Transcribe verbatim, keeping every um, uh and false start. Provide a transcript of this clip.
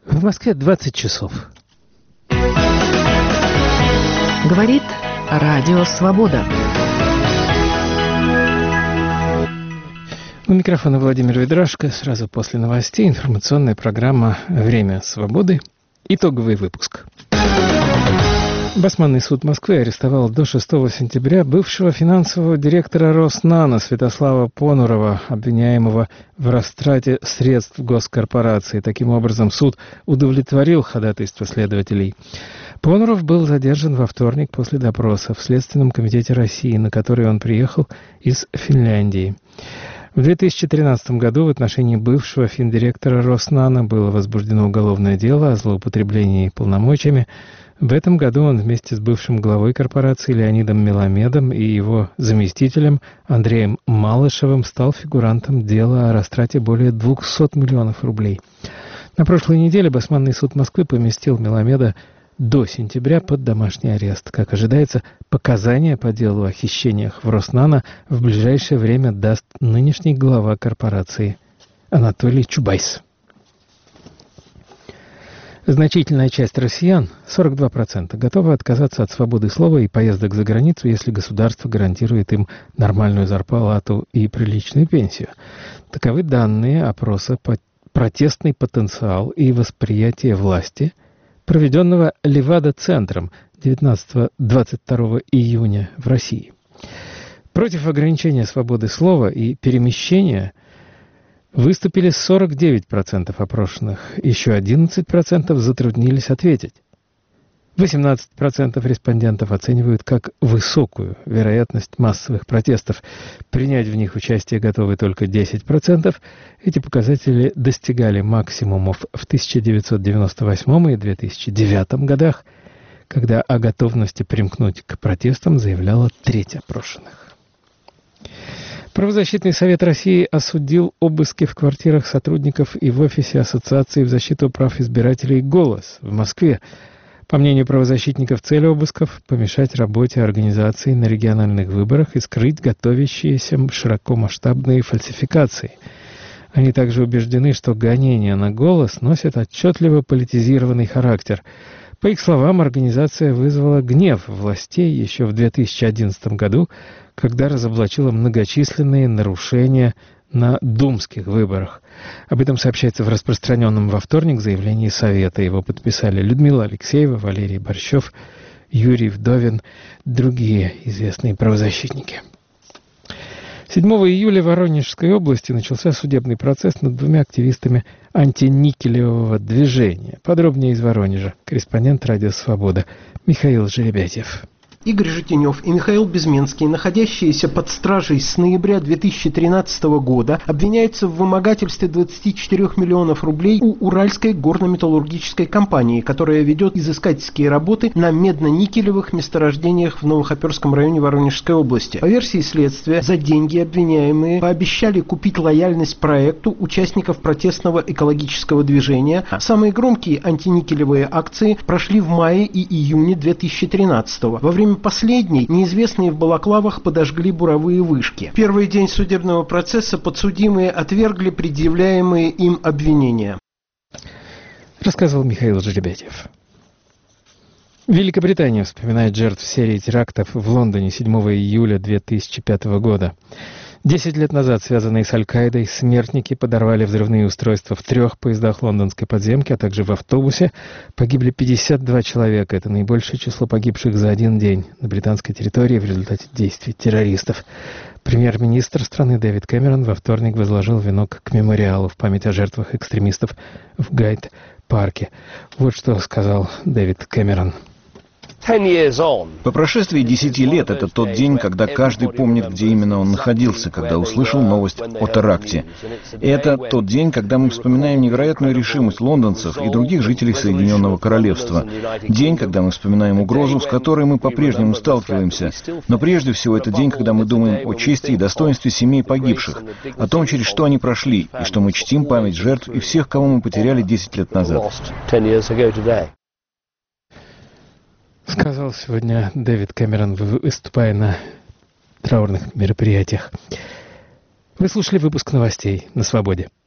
В Москве двадцать часов. Говорит Радио Свобода. У микрофона Владимир Ведрашко. Сразу после новостей информационная программа «Время свободы». Итоговый выпуск. Басманный суд Москвы арестовал до шестого сентября бывшего финансового директора Роснано Святослава Понурова, обвиняемого в растрате средств госкорпорации. Таким образом, суд удовлетворил ходатайство следователей. Понуров был задержан во вторник после допроса в Следственном комитете России, на который он приехал из Финляндии. В две тысячи тринадцатом году в отношении бывшего финдиректора Роснано было возбуждено уголовное дело о злоупотреблении полномочиями. В этом году он вместе с бывшим главой корпорации Леонидом Меламедом и его заместителем Андреем Малышевым стал фигурантом дела о растрате более двухсот миллионов рублей. На прошлой неделе Басманный суд Москвы поместил Меламеда до сентября под домашний арест. Как ожидается, показания по делу о хищениях в Роснано в ближайшее время даст нынешний глава корпорации Анатолий Чубайс. Значительная часть россиян, сорок два процента, готова отказаться от свободы слова и поездок за границу, если государство гарантирует им нормальную зарплату и приличную пенсию. Таковы данные опроса «Протестный потенциал и восприятие власти», проведенного Левада-центром девятнадцатого-двадцать второго июня в России. Против ограничения свободы слова и перемещения выступили сорок девять процентов опрошенных, еще одиннадцать процентов затруднились ответить. восемнадцать процентов респондентов оценивают как высокую вероятность массовых протестов. Принять в них участие готовы только десять процентов. Эти показатели достигали максимумов в тысяча девятьсот девяносто восьмом и две тысячи девятом годах, когда о готовности примкнуть к протестам заявляла треть опрошенных. Правозащитный совет России осудил обыски в квартирах сотрудников и в офисе Ассоциации в защиту прав избирателей «Голос» в Москве. По мнению правозащитников, цель обысков – помешать работе организации на региональных выборах и скрыть готовящиеся широкомасштабные фальсификации. Они также убеждены, что гонения на «Голос» носят отчетливо политизированный характер. По их словам, организация вызвала гнев властей еще в две тысячи одиннадцатом году, когда разоблачила многочисленные нарушения на думских выборах. Об этом сообщается в распространенном во вторник заявлении Совета. Его подписали Людмила Алексеева, Валерий Борщев, Юрий Вдовин, другие известные правозащитники. седьмого июля в Воронежской области начался судебный процесс над двумя активистами антиникелевого движения. Подробнее из Воронежа. Корреспондент «Радио Свобода» Михаил Жеребятев. Игорь Житинев и Михаил Безменский, находящиеся под стражей с ноября две тысячи тринадцатого года, обвиняются в вымогательстве двадцати четырёх миллионов рублей у Уральской горно-металлургической компании, которая ведет изыскательские работы на медно-никелевых месторождениях в Новохоперском районе Воронежской области. По версии следствия, за деньги обвиняемые пообещали купить лояльность проекту участников протестного экологического движения. Самые громкие антиникелевые акции прошли в мае и июне две тысячи тринадцатого. Во время последней неизвестные в балаклавах подожгли буровые вышки. В первый день судебного процесса подсудимые отвергли предъявляемые им обвинения. Рассказывал Михаил Жеребятев. Великобритания вспоминает жертв серии терактов в Лондоне седьмого июля две тысячи пятого года. Десять лет назад, связанные с Аль-Каидой, смертники подорвали взрывные устройства в трех поездах лондонской подземки, а также в автобусе. Погибли пятьдесят два человека. Это наибольшее число погибших за один день на британской территории в результате действий террористов. Премьер-министр страны Дэвид Кэмерон во вторник возложил венок к мемориалу в память о жертвах экстремистов в Гайд-парке. Вот что сказал Дэвид Кэмерон. По прошествии десяти лет это тот день, когда каждый помнит, где именно он находился, когда услышал новость о теракте. И это тот день, когда мы вспоминаем невероятную решимость лондонцев и других жителей Соединенного Королевства. День, когда мы вспоминаем угрозу, с которой мы по-прежнему сталкиваемся. Но прежде всего это день, когда мы думаем о чести и достоинстве семей погибших, о том, через что они прошли, и что мы чтим память жертв и всех, кого мы потеряли десять лет назад. Сказал сегодня Дэвид Кэмерон, выступая на траурных мероприятиях. Вы слушали выпуск новостей на «Свободе».